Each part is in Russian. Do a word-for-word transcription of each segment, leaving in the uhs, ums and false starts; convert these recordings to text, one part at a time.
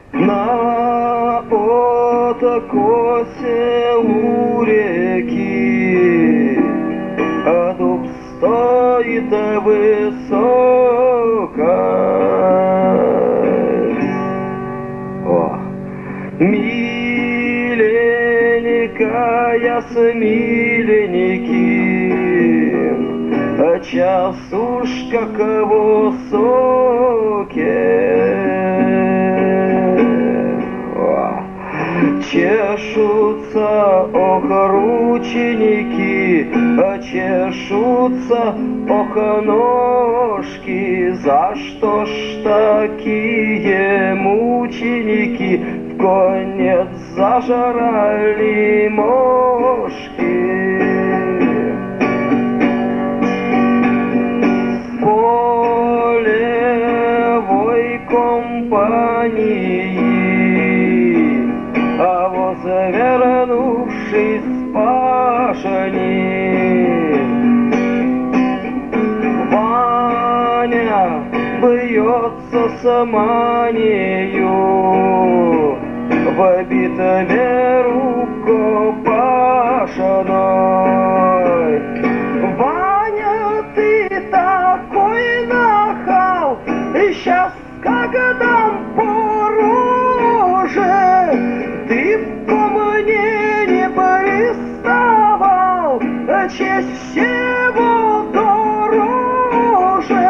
На откосе у реки дуб стоит высоко. О, миленькая с миленьким, час уж как высокий. Чешутся, ох, рученики, чешутся, ох, ножки. За что ж такие мученики в конец зажрали мошки? В полевой компании, а возвернувшись с пашни, Ваня бьется с манею в битве рукопашной. Ваня, ты такой нахал, сейчас как дам по роже. Ты ко мне не приставал, честь всего дороже.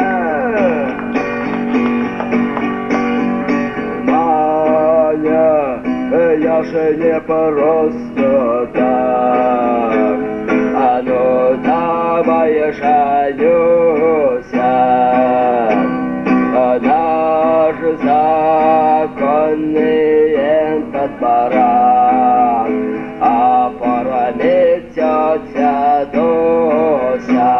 Маня, я же не просто так, а ну давай женюся. Наш законный этот барак, а парами тетя Дуся.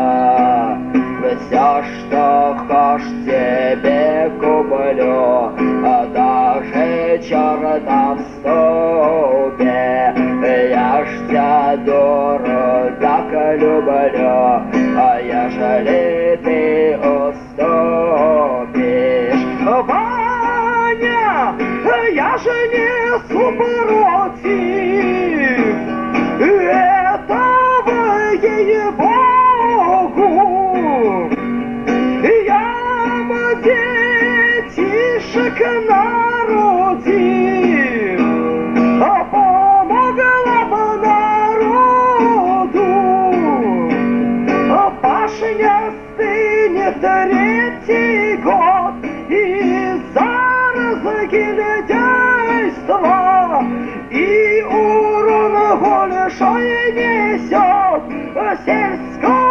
Все, что хочешь, тебе куплю, а даже черта в ступе. Я ж тебя, дуру, так люблю, а ежели ты уступишь. Ваня, я же не супротив этого, ей-богу. Я детишек народил, помогла бы народу. Пашня стынет третий год из-за разгильдяйства, и урон большой несет сельской